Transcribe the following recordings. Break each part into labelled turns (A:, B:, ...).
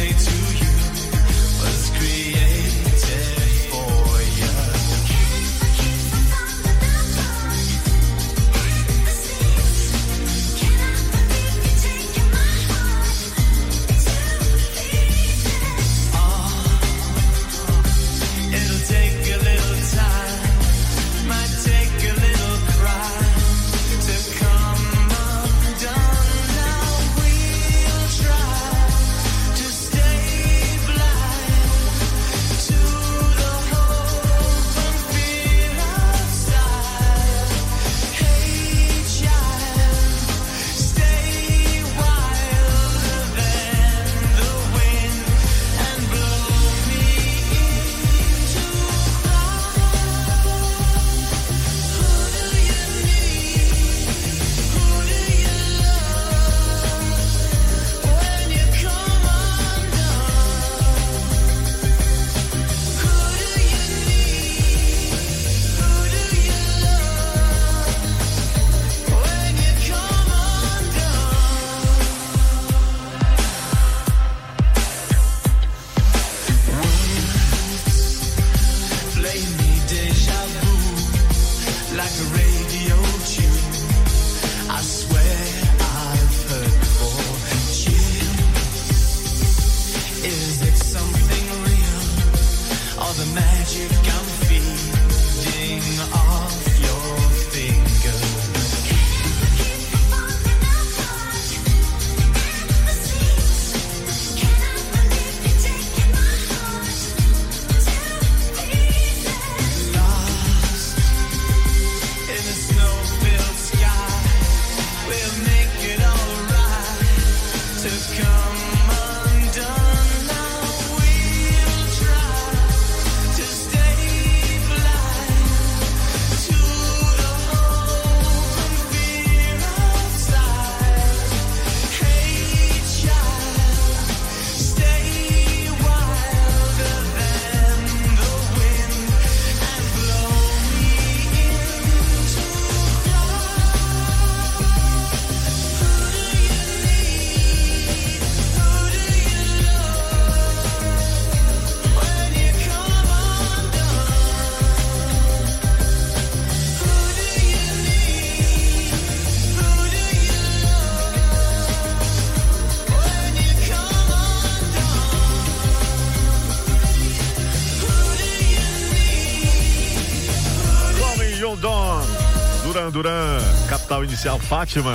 A: Duran, Capital Inicial, Fátima.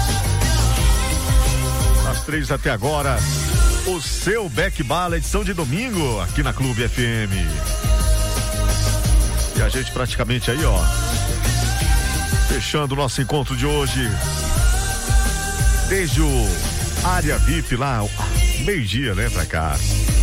A: Das 3 até agora, o seu Beck Bala, edição de domingo, aqui na Clube FM. E a gente praticamente aí, ó, fechando o nosso encontro de hoje. Desde o Área VIP lá, meio-dia, né, pra cá.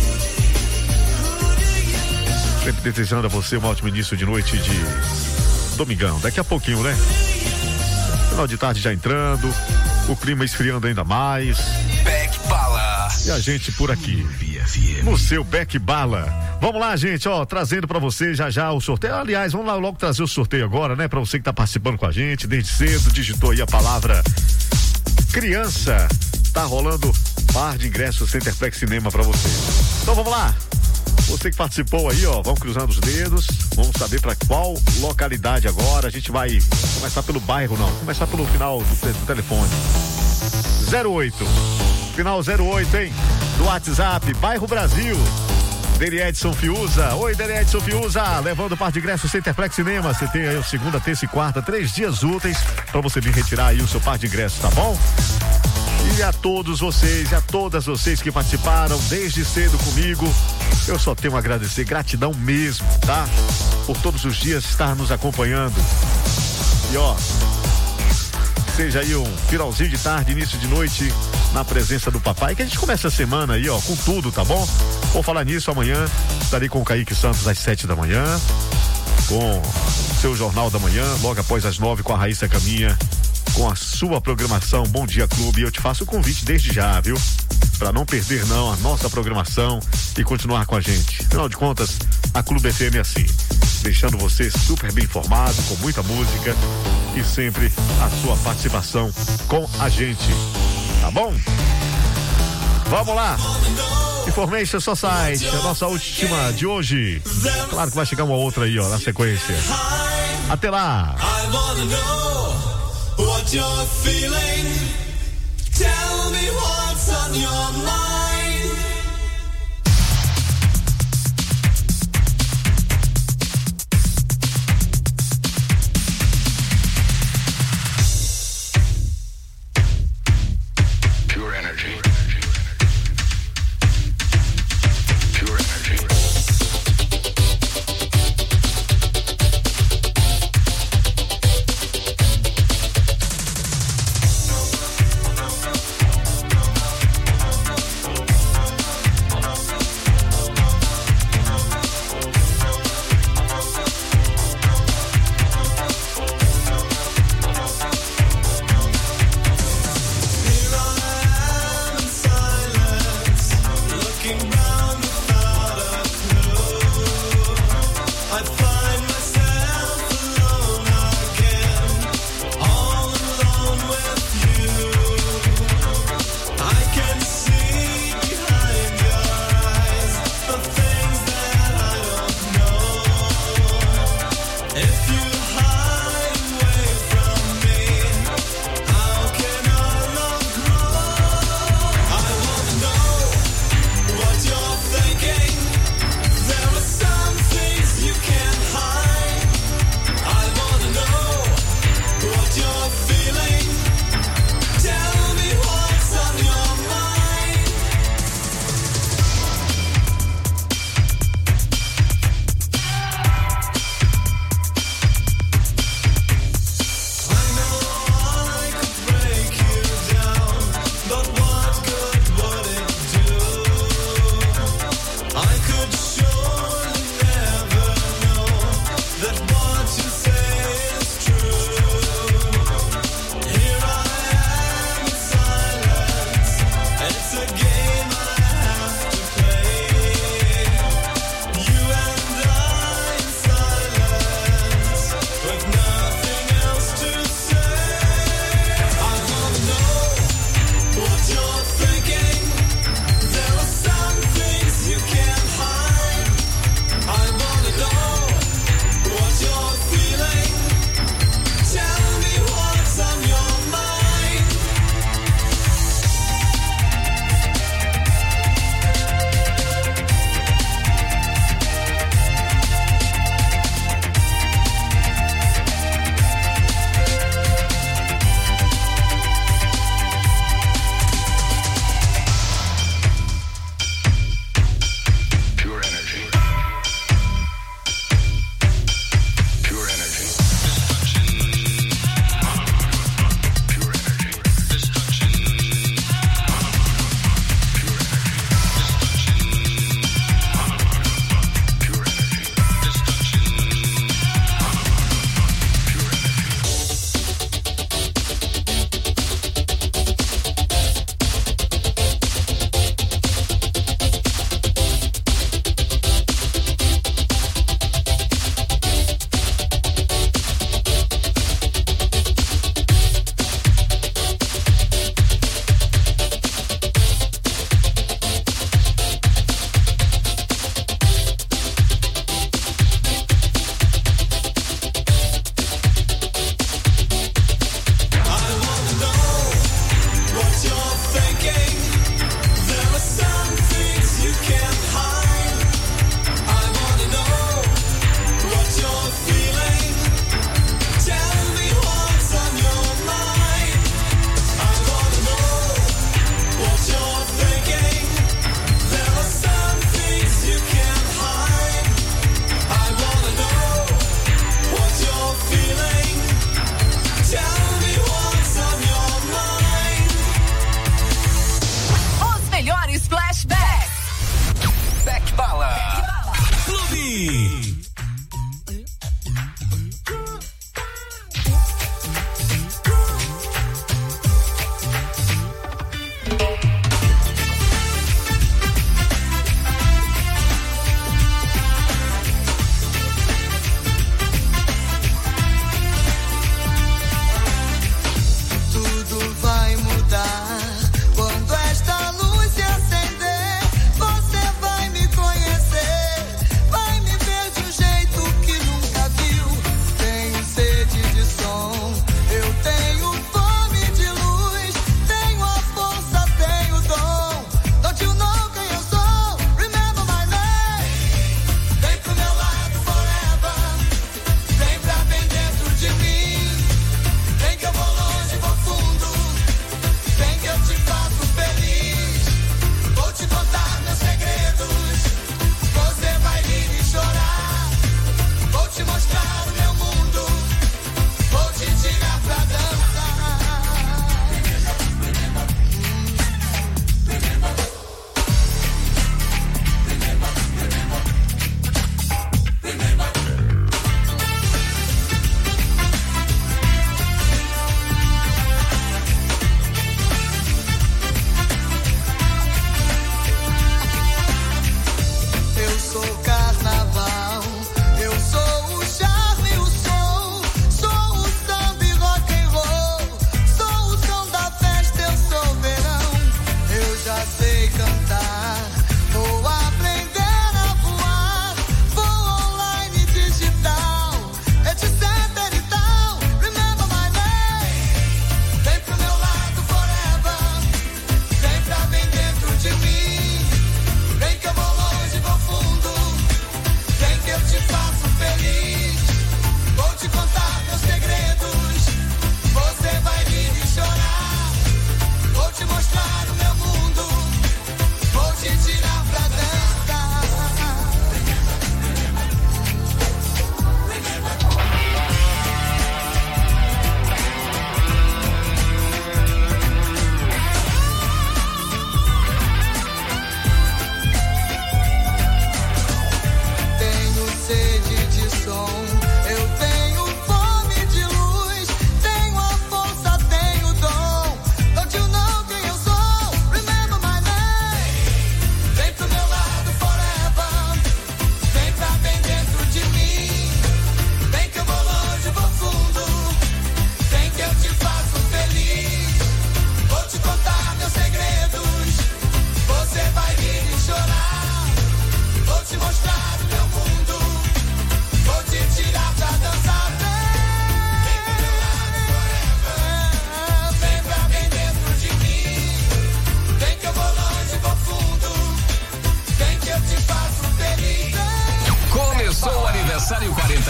A: Sempre desejando a você um ótimo início de noite de domingão, daqui a pouquinho, né? Final de tarde já entrando, o clima esfriando ainda mais.
B: Beck Bala.
A: E a gente por aqui, no seu Beck Bala. Vamos lá, gente, ó, trazendo pra você já o sorteio. Aliás, vamos lá logo trazer o sorteio agora, né? Pra você que tá participando com a gente desde cedo, digitou aí a palavra criança. Tá rolando par de ingressos Centerplex Cinema pra você. Então vamos lá. Você que participou aí, ó, vamos cruzando os dedos, vamos saber para qual localidade agora. A gente vai começar pelo bairro, não, começar pelo final do telefone. 08, final 08, hein? Do WhatsApp, bairro Brasil. Dele Edson Fiuza. Oi, Dele Edson Fiuza, levando parte de ingresso Centerplex Cinema. Você tem aí segunda, terça e quarta, 3 dias úteis para você vir retirar aí o seu par de ingressos, tá bom? E a todos vocês, e a todas vocês que participaram desde cedo comigo, eu só tenho a agradecer, gratidão mesmo, tá? Por todos os dias estar nos acompanhando. E ó, seja aí um finalzinho de tarde, início de noite, na presença do papai, que a gente começa a semana aí, ó, com tudo, tá bom? Vou falar nisso amanhã, estarei com o Kaique Santos às 7 da manhã, com o seu Jornal da Manhã, logo após as 9 com a Raíssa Caminha, com a sua programação Bom Dia Clube. Eu te faço o convite desde já, viu? Pra não perder não a nossa programação e continuar com a gente. Afinal de contas, a Clube FM é assim, deixando você super bem informado, com muita música e sempre a sua participação com a gente, tá bom? Vamos lá! Information Society, a nossa última de hoje. Claro que vai chegar uma outra aí, ó, na sequência. Até lá. I wanna know what you're feeling. Tell me what's on your mind.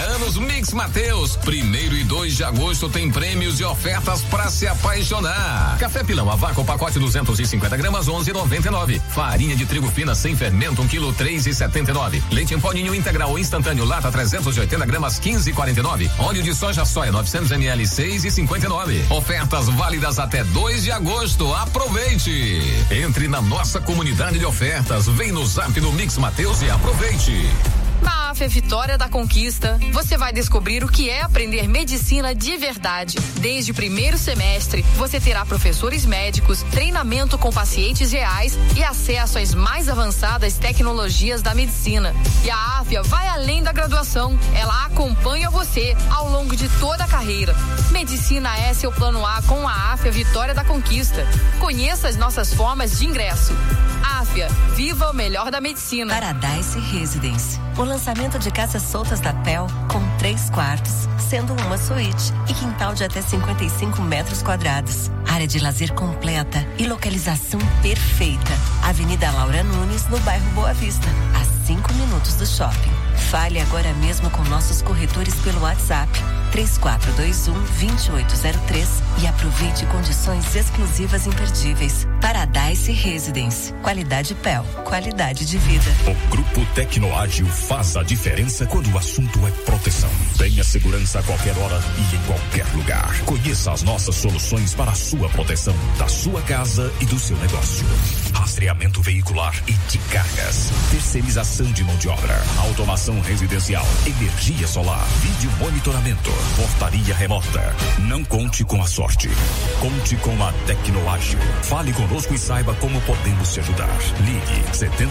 C: 50 anos Mix Mateus. 1º e 2 de agosto tem prêmios e ofertas pra se apaixonar. Café Pilão a vácuo, pacote 250 gramas, 11,99. Farinha de trigo fina sem fermento, 1 quilo, 3,79. Leite em pó Ninho integral ou instantâneo lata 380 gramas, 15,49. Óleo de soja 900 ml, 6,59. Ofertas válidas até 2 de agosto. Aproveite! Entre na nossa comunidade de ofertas. Vem no Zap do Mix Mateus e aproveite.
D: Na AFIA Vitória da Conquista, você vai descobrir o que é aprender medicina de verdade. Desde o 1º semestre, você terá professores médicos, treinamento com pacientes reais e acesso às mais avançadas tecnologias da medicina. E a AFIA vai além da graduação. Ela acompanha você ao longo de toda a carreira. Medicina é seu plano A com a AFIA Vitória da Conquista. Conheça as nossas formas de ingresso. AFIA, viva o melhor da medicina.
E: Paradise Residence. O lançamento de casas soltas da PEL com 3 quartos, sendo uma suíte e quintal de até 55 metros quadrados. Área de lazer completa e localização perfeita. Avenida Laura Nunes, no bairro Boa Vista, a 5 minutos do shopping. Fale agora mesmo com nossos corretores pelo WhatsApp 3421-2803 e aproveite condições exclusivas imperdíveis. Paradise Residence. Qualidade PEL. Qualidade de vida.
F: O Grupo Tecnoágil faz a diferença quando o assunto é proteção. Tenha segurança a qualquer hora e em qualquer lugar. Conheça as nossas soluções para a sua proteção, da sua casa e do seu negócio. Rastreamento veicular e de cargas. Terceirização de mão de obra. Automação residencial. Energia solar. Vídeo monitoramento. Portaria remota. Não conte com a sorte. Conte com a Tecnoágil. Fale conosco e saiba como podemos te ajudar. Ligue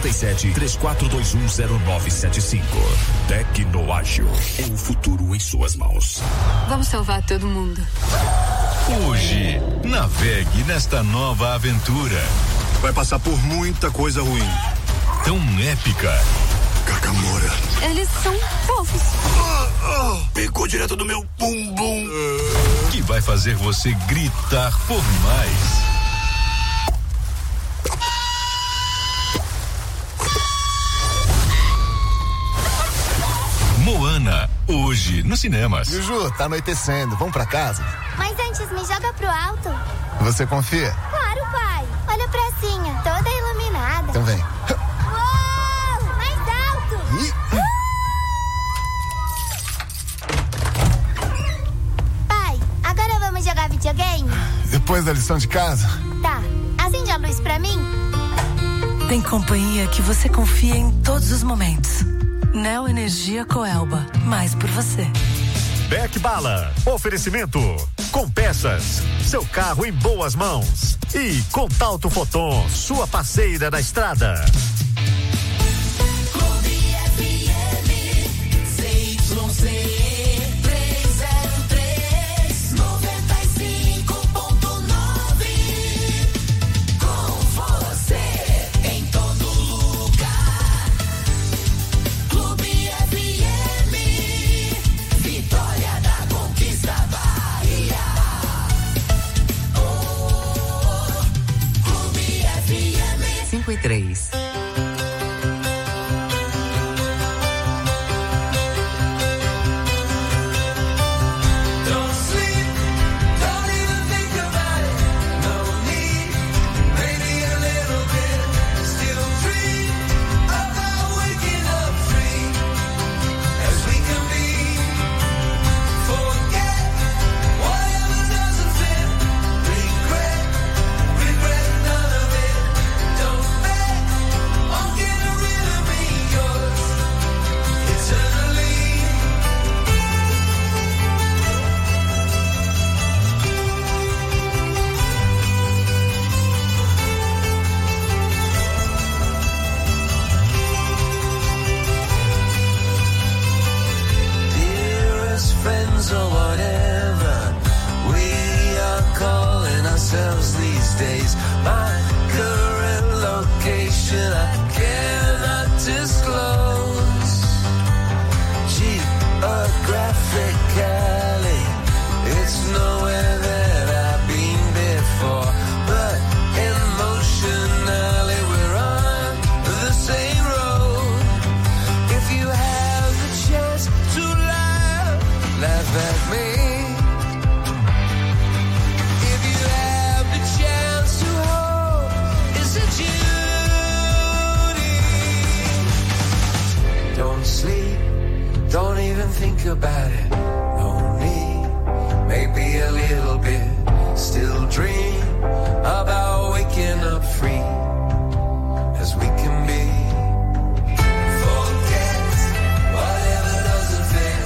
F: 77-3421-0975. Tecnoágil. É o futuro em suas mãos.
G: Vamos salvar todo mundo.
H: Hoje, navegue nesta nova aventura.
I: Vai passar por muita coisa ruim.
H: Tão épica.
I: Cacamora.
G: Eles são fofos.
I: Pegou direto do meu bumbum.
H: Que vai fazer você gritar por mais. Moana, hoje nos cinemas.
J: Juju, tá anoitecendo, vamos pra casa?
K: Mas antes me joga pro alto.
J: Você confia?
K: Claro, pai. Olha a pracinha, toda iluminada.
J: Então vem.
K: Uou! Mais alto! Pai, agora vamos jogar videogame?
J: Depois da lição de casa?
K: Tá. Acende a luz pra mim?
E: Tem companhia que você confia em todos os momentos. Neo Energia Coelba, mais por você.
A: Beck Bala, oferecimento com peças, seu carro em boas mãos. E Contalto Foton, sua parceira da estrada.
E: E 3.
L: To lie even think about it. No need, maybe a little bit. Still dream about waking up free as we can be. Forget whatever doesn't fit.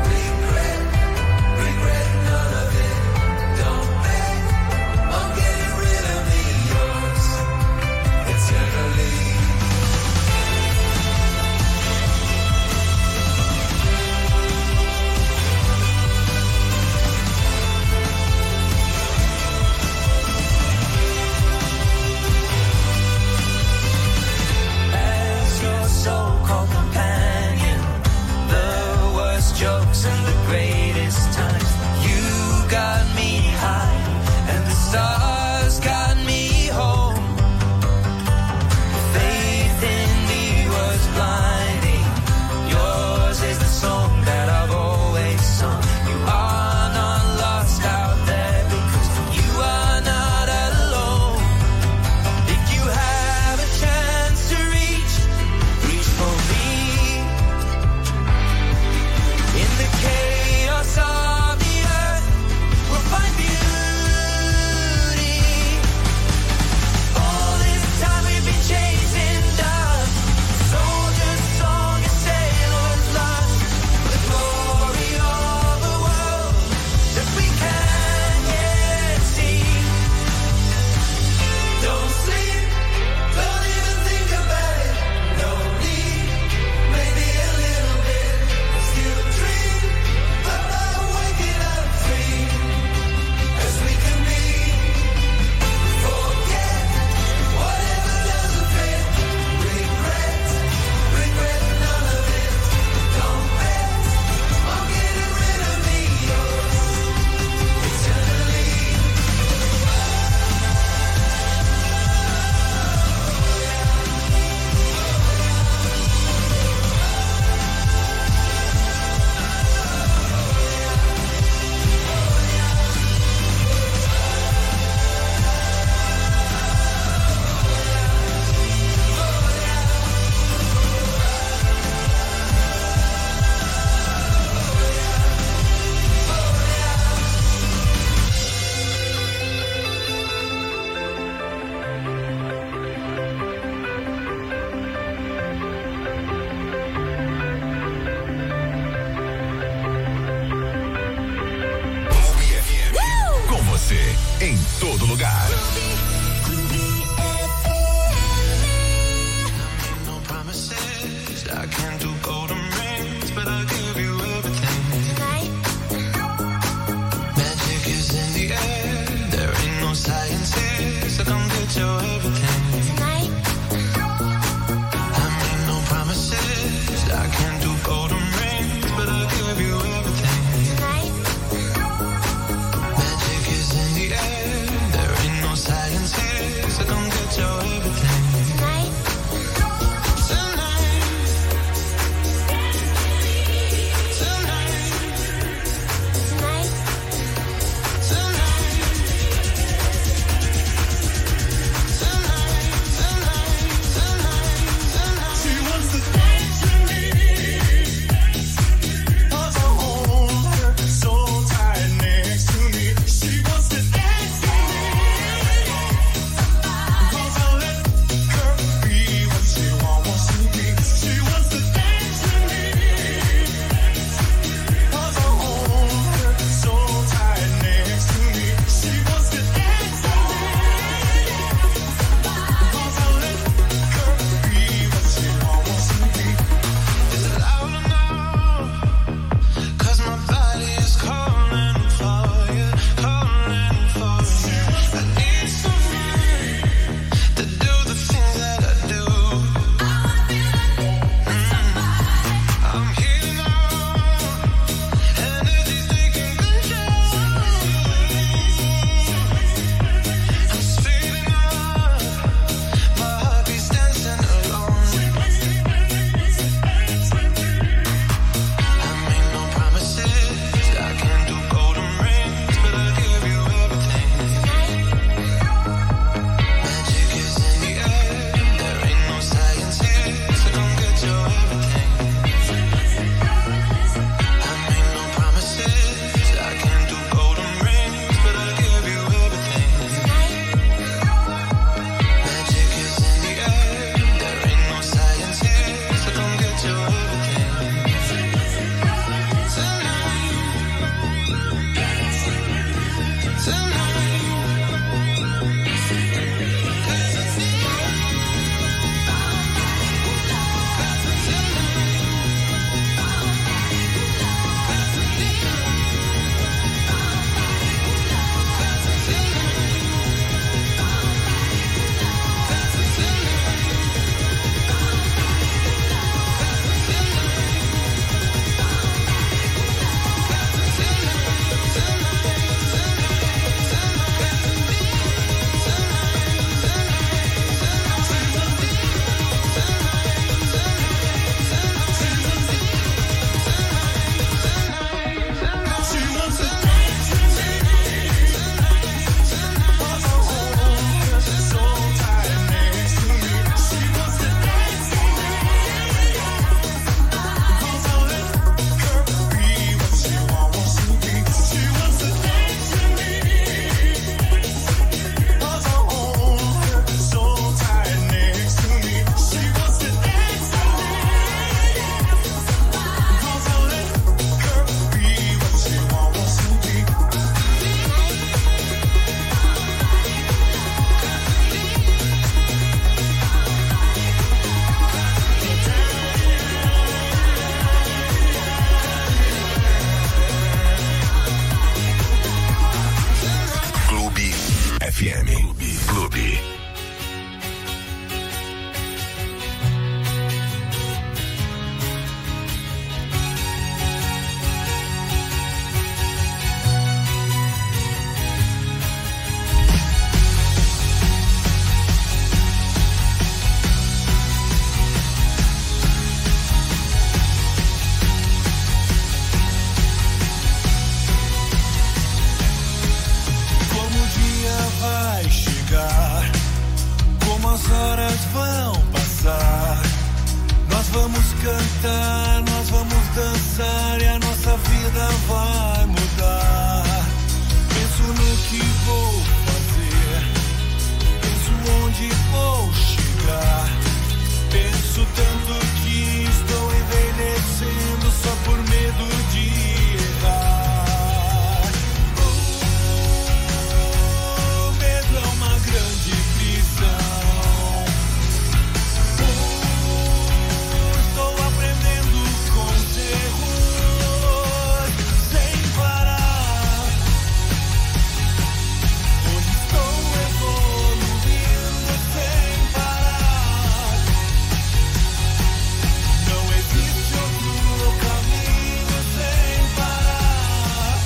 L: Regret none of it. Don't bet on getting rid of me, yours eternally. So-called companion, the worst jokes and the greatest times. You got me high and the stars got me home. Faith in me was blinding. Yours is the song that I've always sung. You are not lost out there because you are not alone. If you have a chance to reach for me in the chaos of the earth, we'll find beauty. All this time we've been chasing dust, soldier's song and sailor's lust, the glory of a world that we can't yet see. Don't sleep, don't even think about it. No need, maybe a little bit. Still dream about waking up free as we can be. Forget whatever doesn't fit. Regret none of it. Don't bet on getting rid of me, yours eternally.
C: Com você em todo lugar.
L: No promises, I can't do golden rings, but I'll give you everything. Magic is in the air, there ain't no science here, so come get your everything. I made no promises, I can't do golden rings, but I'll give you everything. Magic is in the air, there ain't no science here, so come get your everything. Tonight, vamos cantar, nós vamos dançar e a nossa vida vai mudar. Penso no que vou fazer, penso onde vou chegar. Penso tanto que estou envelhecendo só por medo de errar. O medo é uma grande prisão. Estou aprendendo com os erros sem parar. Hoje estou evoluindo sem parar. Não existe outro caminho sem parar.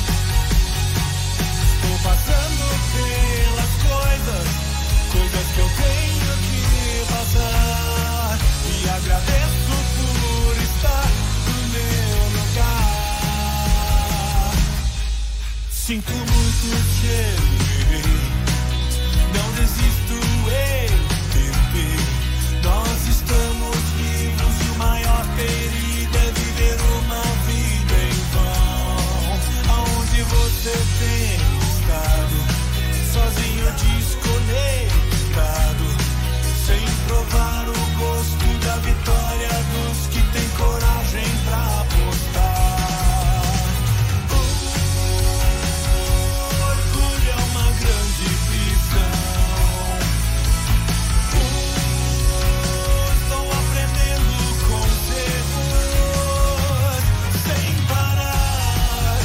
L: Estou passando pelas coisas que eu tenho que passar. E agradeço por estar no meu lugar. Sinto muito, cheguei. Não desisto, eu tentei. Nós estamos vivos e o maior perigo é viver uma vida em vão. Aonde você tem estado, sozinho, desconectado, sem provar o gosto da vitória dos que têm coragem pra apostar. O orgulho é uma grande prisão. Estou aprendendo com os erros sem parar.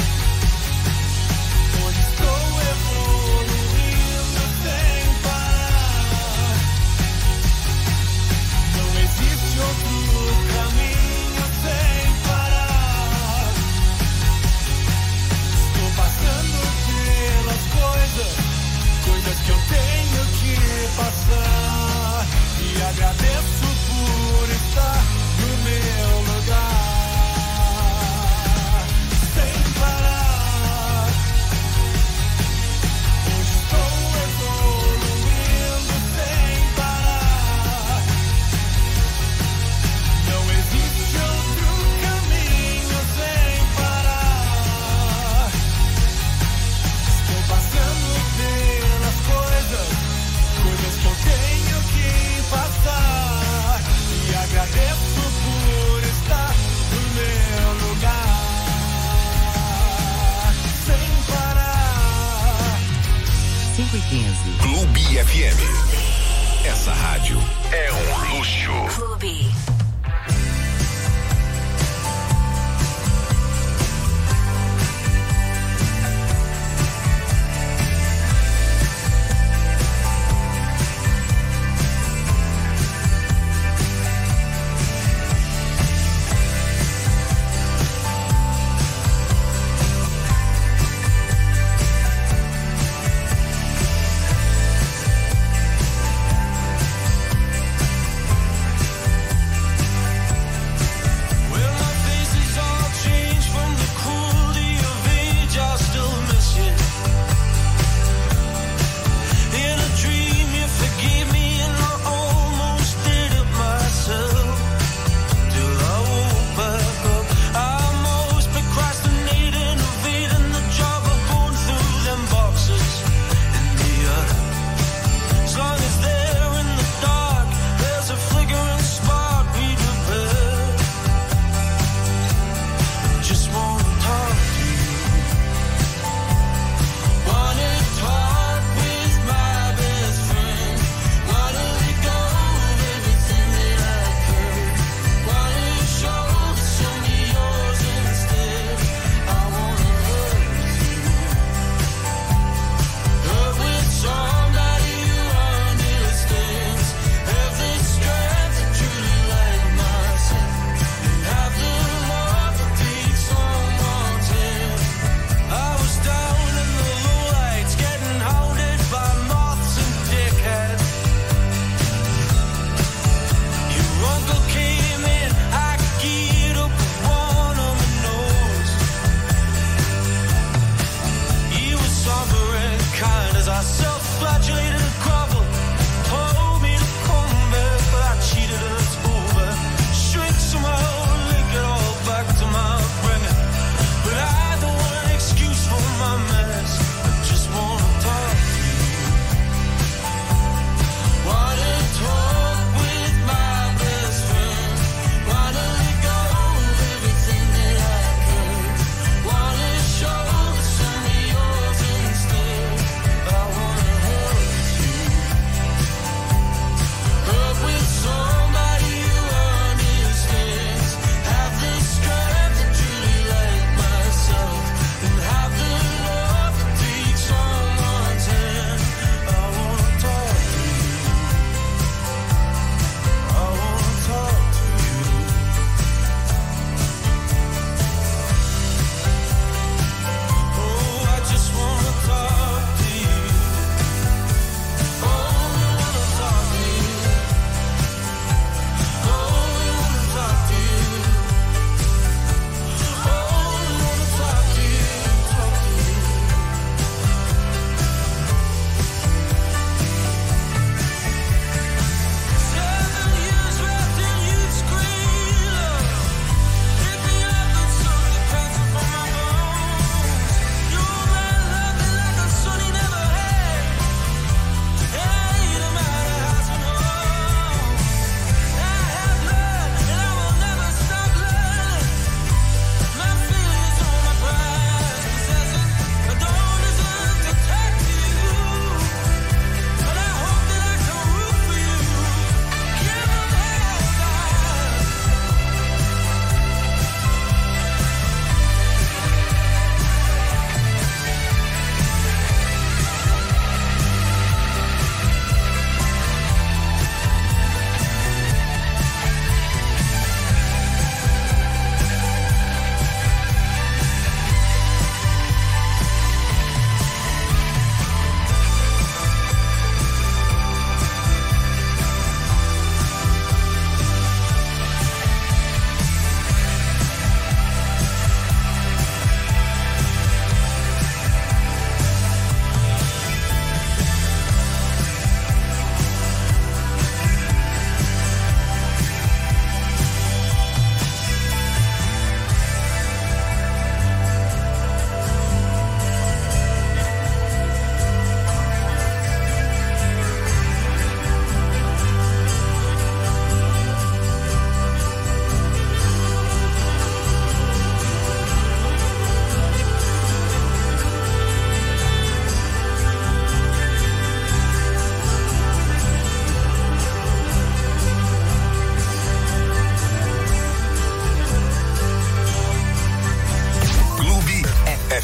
L: Hoje estou evoluindo sem parar. Não existe outro caminho sem parar. Estou passando pelas coisas que eu tenho que passar. E agradeço por estar no meu lugar sem parar. Hoje estou evoluindo sem parar. Não existe outro caminho sem parar. Estou passando pelas coisas que eu tenho que passar. E agradeço por estar no meu lugar sem parar.
M: 5h15.
B: Clube FM. Essa rádio é um luxo.
E: Clube.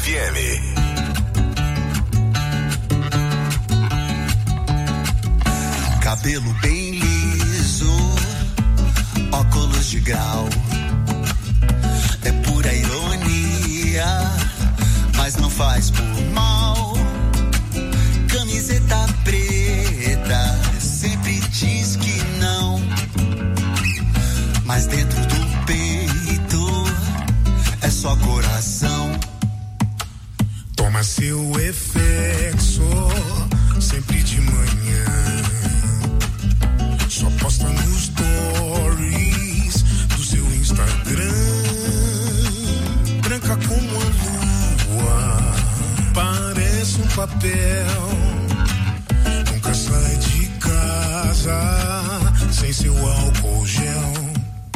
B: FM.
N: Cabelo bem liso, óculos de grau. É pura ironia, mas não faz por mal. Camiseta preta, sempre diz que não. Mas dentro do peito é só coração.
O: Toma seu efexo, sempre de manhã. Só posta nos stories do seu Instagram. Branca como a lua, parece um papel. Nunca sai de casa sem seu álcool gel.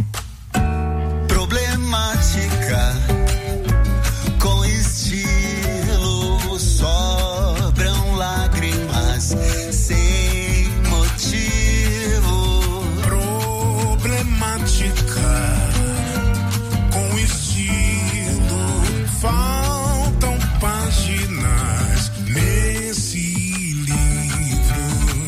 N: Problemática, com estilo, sobram lágrimas sem motivo.
O: Problemática, com estilo, faltam páginas nesse livro.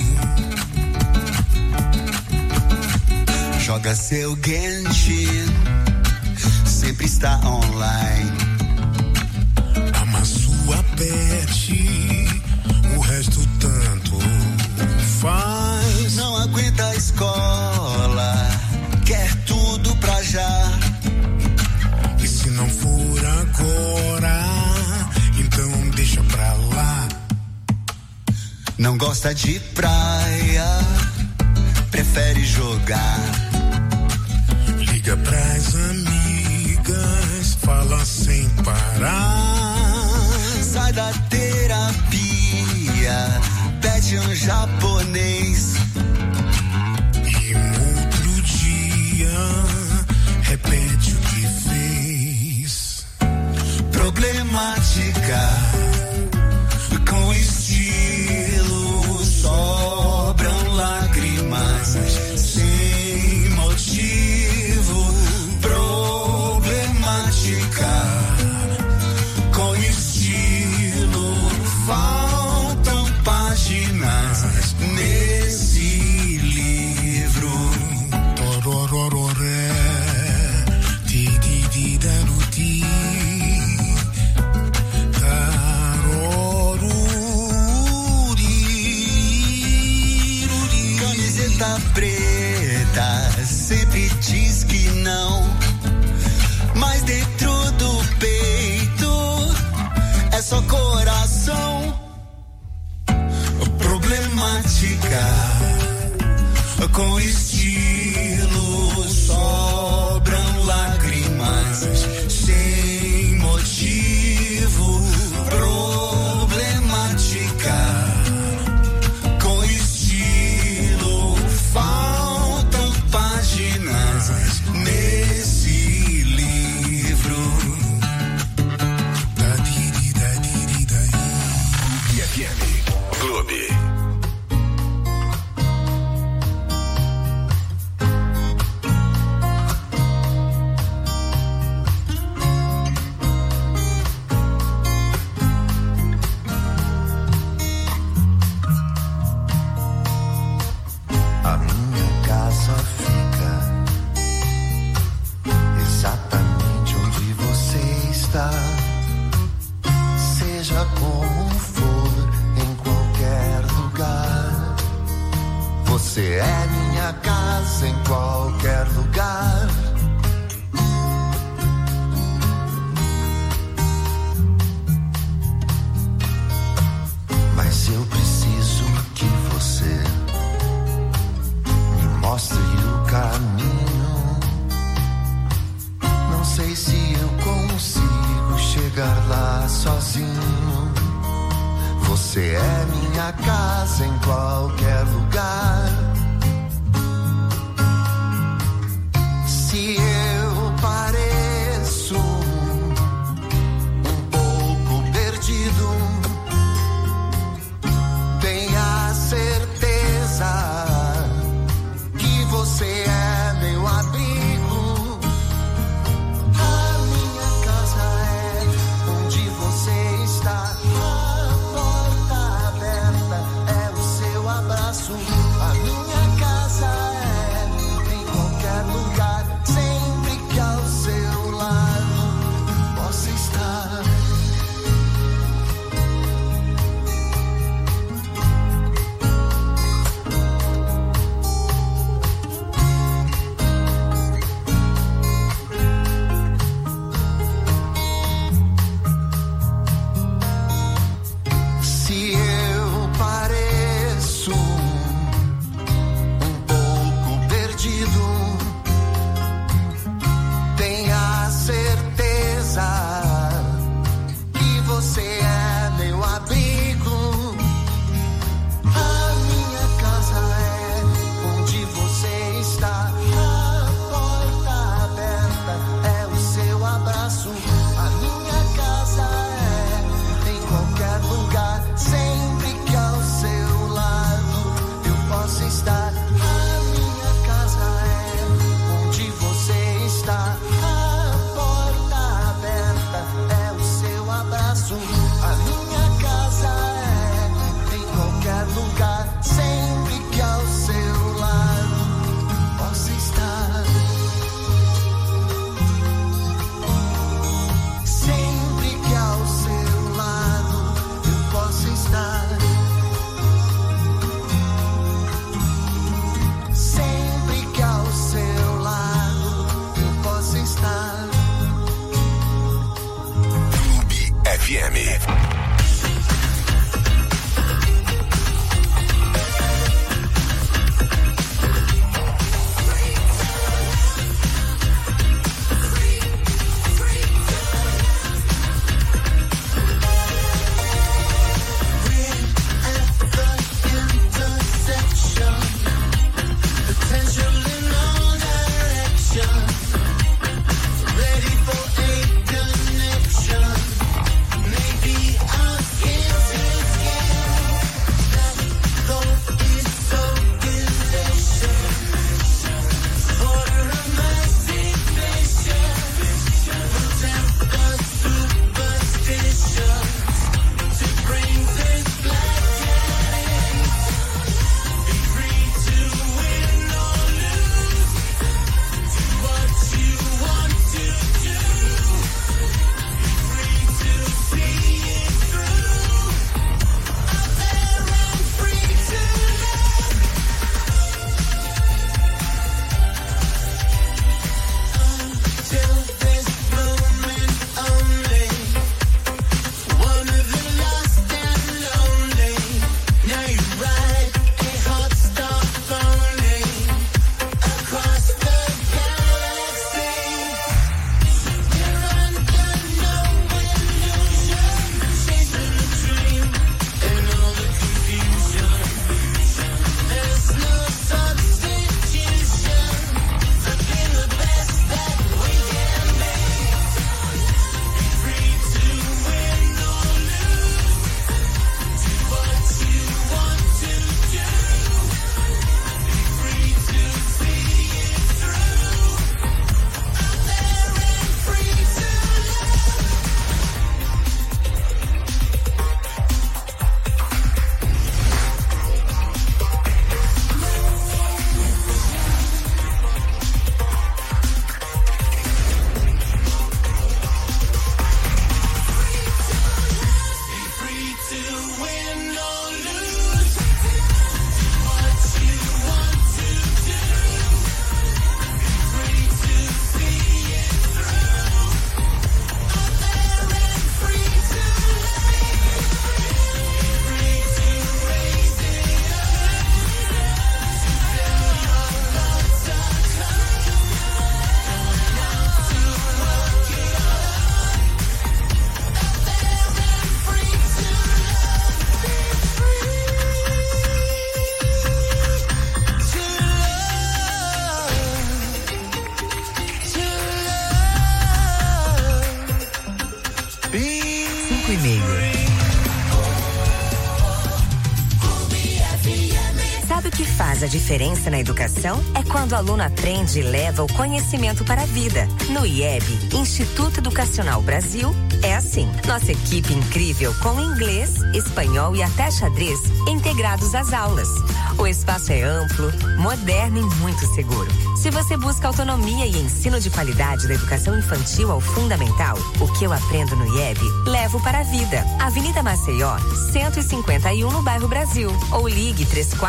N: Joga seu Genshin, sempre está online.
O: Ama sua pet, o resto tanto faz.
N: Não aguenta a escola, quer tudo pra já.
O: E se não for agora, então deixa pra lá.
N: Não gosta de praia, prefere jogar.
O: Liga pras amigas, fala sem parar.
N: Sai da terapia, pede um japonês.
O: E um outro dia, repete o que fez.
N: Problemática, com estilo, sobram lágrimas sem motivo. Problemática, com estilo, faltam páginas nesse livro.
O: Tororororé, ti-di-di-da-lu-ti, taroruri.
N: Camiseta preta, sempre diz que não. Mas dentro do peito é só coração. Problemática, com estilo, sobram lágrimas sem motivo. Problemática, com estilo, faltam páginas nesse livro.
B: FM Clube.
N: A minha casa fica exatamente onde você está. Seja como for, em qualquer lugar. Você é minha casa em qualquer lugar. Mas eu preciso que você me mostre o caminho. Não sei se eu consigo chegar lá sozinho. Você é minha casa em qualquer lugar. Se eu pareço um pouco perdido, tenha certeza que você é meu abrigo. A minha casa é onde você
B: FM.
E: A diferença na educação é quando o aluno aprende e leva o conhecimento para a vida. No IEB, Instituto Educacional Brasil, é assim. Nossa equipe incrível com inglês, espanhol e até xadrez integrados às aulas. O espaço é amplo, moderno e muito seguro. Se você busca autonomia e ensino de qualidade da educação infantil ao fundamental, o que eu aprendo no IEB, levo para a vida. Avenida Maceió, 151 no bairro Brasil. Ou ligue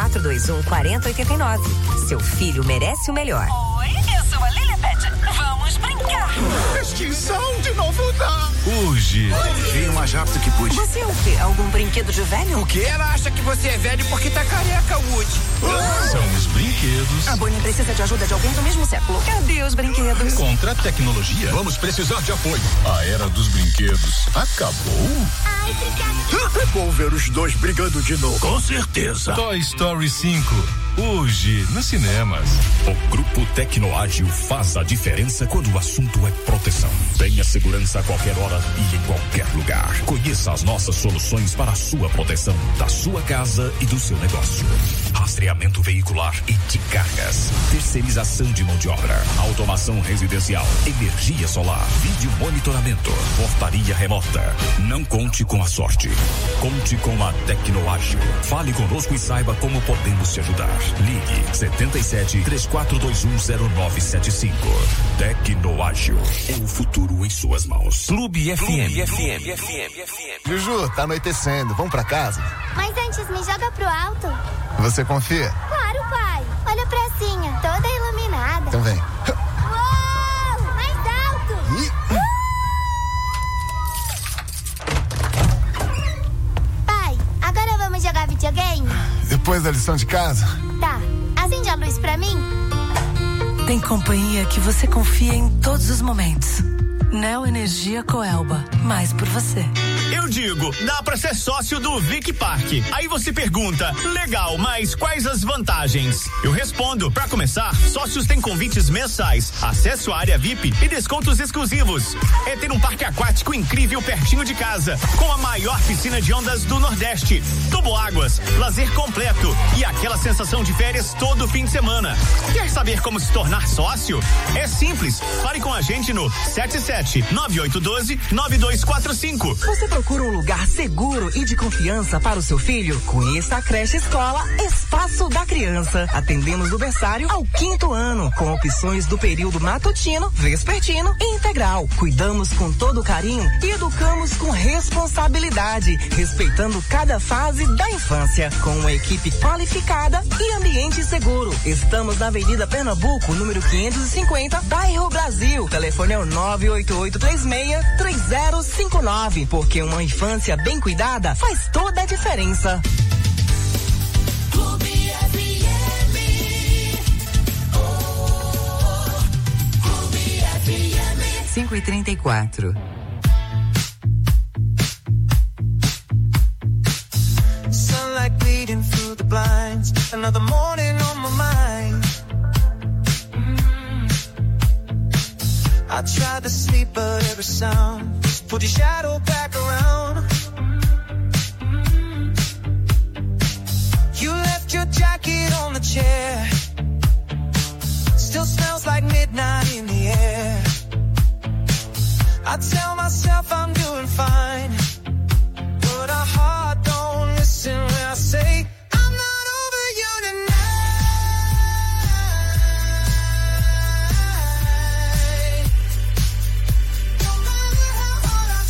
E: 3421-4089. Seu filho merece o melhor.
P: Oi, eu sou a Lilibet. Vamos brincar.
I: Extinção de novo da...
H: Hoje, vim o mais rápido que pude.
P: Você é o quê? Algum brinquedo de velho?
I: O quê? Ela acha que você é velho porque tá careca, Woody.
H: São os brinquedos.
P: A Bonnie precisa de ajuda de alguém do mesmo século. Cadê os brinquedos?
H: Contra a tecnologia, vamos precisar de apoio. A era dos brinquedos acabou?
I: Ai, é bom ver os dois brigando de novo.
H: Com certeza. Toy Story 5. Hoje, nos cinemas.
F: O Grupo Tecnoágil faz a diferença quando o assunto é proteção. Tenha segurança a qualquer hora e em qualquer lugar. Conheça as nossas soluções para a sua proteção, da sua casa e do seu negócio. Rastreamento veicular e de cargas. Terceirização de mão de obra. Automação residencial. Energia solar. Vídeo monitoramento. Portaria remota. Não conte com a sorte. Conte com a Tecnoágil. Fale conosco e saiba como podemos te ajudar. Ligue 77-3421-0975. Tecnoágil. É o futuro em suas mãos.
B: Clube FM.
J: Juju, tá anoitecendo. Vamos pra casa?
K: Mas antes, me joga pro alto.
J: Você confia?
K: Claro, pai. Olha a pracinha, toda iluminada.
J: Então vem.
K: Uou! Mais alto!
J: a lição de casa?
K: Tá. Acende a luz pra mim.
Q: Tem companhia que você confia em todos os momentos. Neo Energia Coelba, mais por você.
R: Eu digo, dá pra ser sócio do Vic Park. Aí você pergunta, legal, mas quais as vantagens? Eu respondo, pra começar, sócios têm convites mensais, acesso à área VIP e descontos exclusivos. É ter um parque aquático incrível pertinho de casa, com a maior piscina de ondas do Nordeste, toboáguas, lazer completo e aquela sensação de férias todo fim de semana. Quer saber como se tornar sócio? É simples, fale com a gente no 77-9812-9245.
S: Você procura um lugar seguro e de confiança para o seu filho? Conheça a creche escola Espaço da Criança. Atendemos do berçário ao 5º ano, com opções do período matutino, vespertino e integral. Cuidamos com todo carinho e educamos com responsabilidade, respeitando cada fase da infância, com uma equipe qualificada e ambiente seguro. Estamos na Avenida Pernambuco, número 550, bairro Brasil. Telefone é o 98836-3059, porque uma infância bem cuidada faz toda a diferença.
L: Clube FM. Clube FM.
M: 5h34.
L: Sunlight bleeding through the blinds. Another morning on my mind. I tried to sleep, but every sound just pulled your shadow back around. You left your jacket on the chair. Still smells like midnight in the air. I tell myself I'm doing fine, but our heart don't listen when I say I'm not over you tonight. No matter how hard I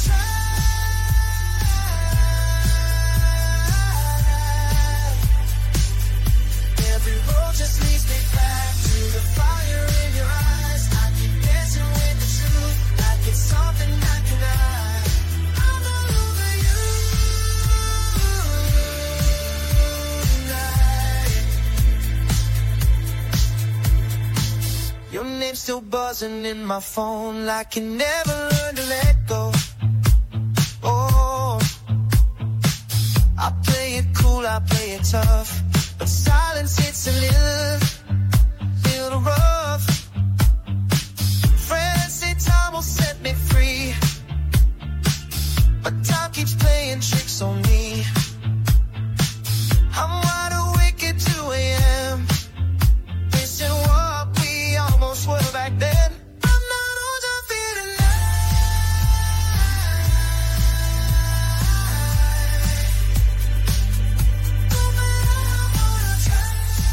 L: try, every road just leads me back to the fire in your eyes. I keep dancing with the truth, like it's something I can hide. I'm not over you tonight. Your name's still buzzing in my phone, like you never learned to let go. Oh, I play it cool, I play it tough, but silence hits a little rough. Friends say time will set me free, but time keeps playing tricks on me. I'm wide awake at 2 a.m. Missing what we almost were back then. I'm not all done feeling no matter how hard I try.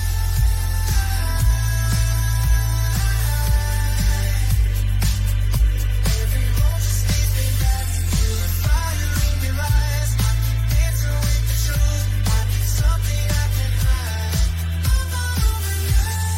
L: Every road just leads me back to the fire in your eyes. I keep dancing with the truth, like it's something I can hide. I'm not over you.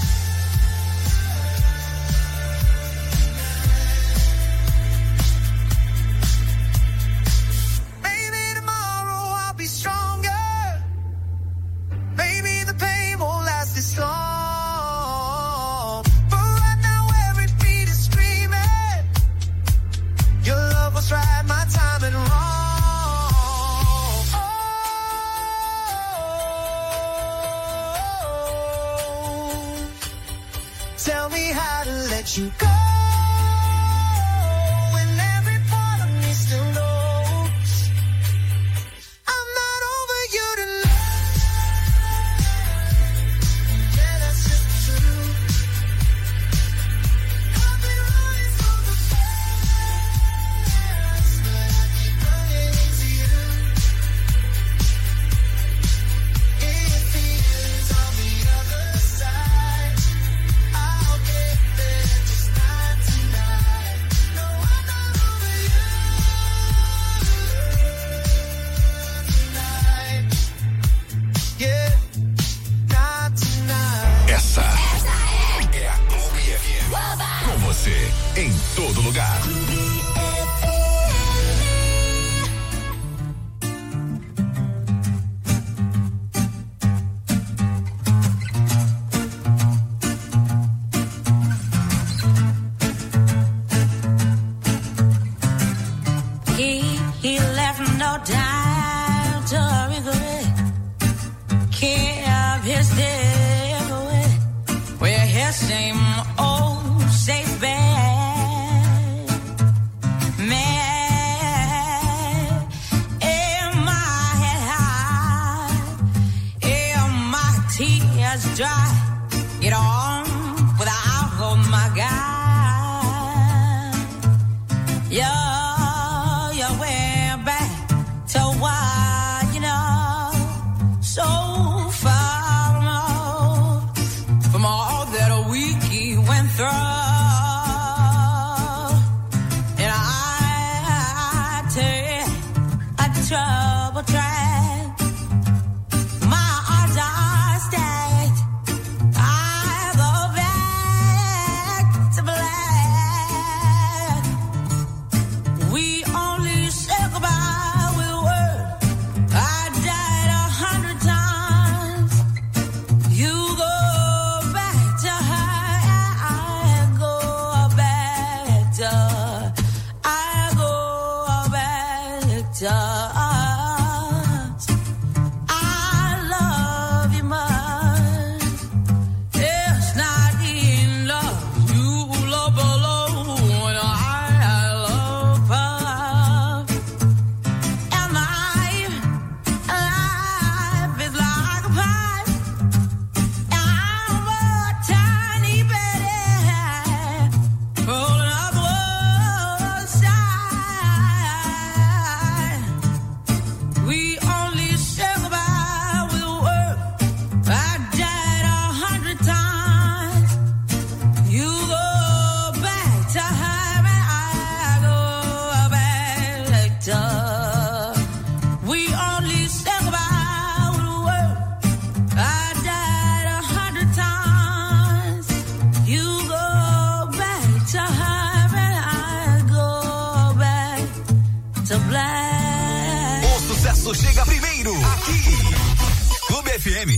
L: Maybe tomorrow I'll be stronger. Maybe the pain won't last this long. But right now every beat is screaming. Your love was right, my timing wrong. Oh, tell me how to let you go. When every part of me still knows I'm not over you tonight. Yeah, that's just the truth. I've been running from the past, but I keep running into you. It feels on the other side. I'll get there, just not tonight. No, I'm not over you tonight. Yeah, not tonight.
B: Essa é a Clube FM. Com você em todo lugar.
L: try get on without holding my guy. Yeah, you went back to what you know, so far removed from all that we went through. And I take a trouble track. My odds are stacked. I go back to black. We only say goodbye with words. I died 100 times. You go back to her. I go back to us. I love you much. It's not in love. You love alone. I love her. And life is like a pie. I'm a tiny baby rolling up one side. We only say goodbye with a word. I died 100 times. You go back to her and I go back to her. We only say goodbye with a word. I died 100 times. You go back to her and I go back to black.
B: O sucesso chega primeiro aqui. Clube FM.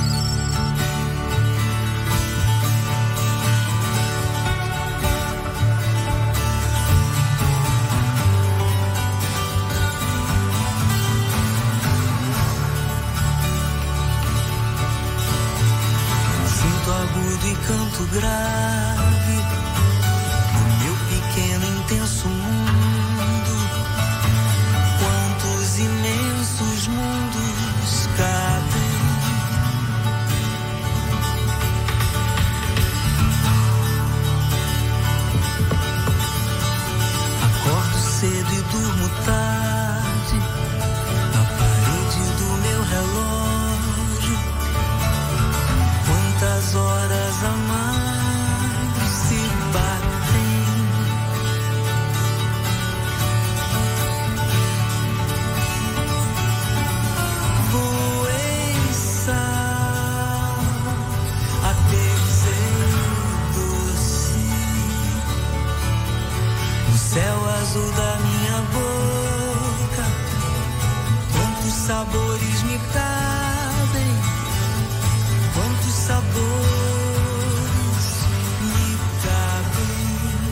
L: Sinto agudo e canto grave no meu pequeno intenso mundo. Quantos imensos mundos cabem? Acordo cedo e durmo tarde na parede do meu relógio. Quantas horas a mais se batem? Voei sal até dizer doce no céu azul da minha boca. Quantos sabores me cabem? Quantos sabores me cabem?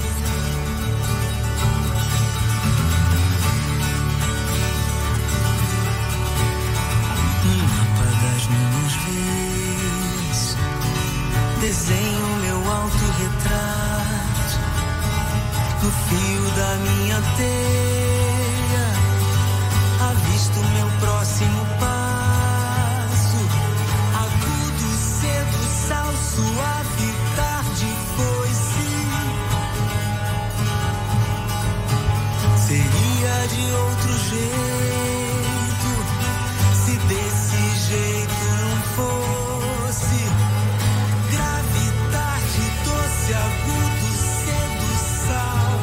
L: No mapa das minhas vezes desenho meu autorretrato no fio da minha teia. Avisto meu próximo passo. Agudo, cedo, sal, suave, tarde, foice. Seria de outro jeito se desse jeito não fosse. Grave, tarde, doce, agudo, cedo, sal.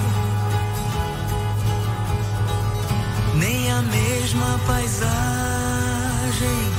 L: Nem a mesma paisagem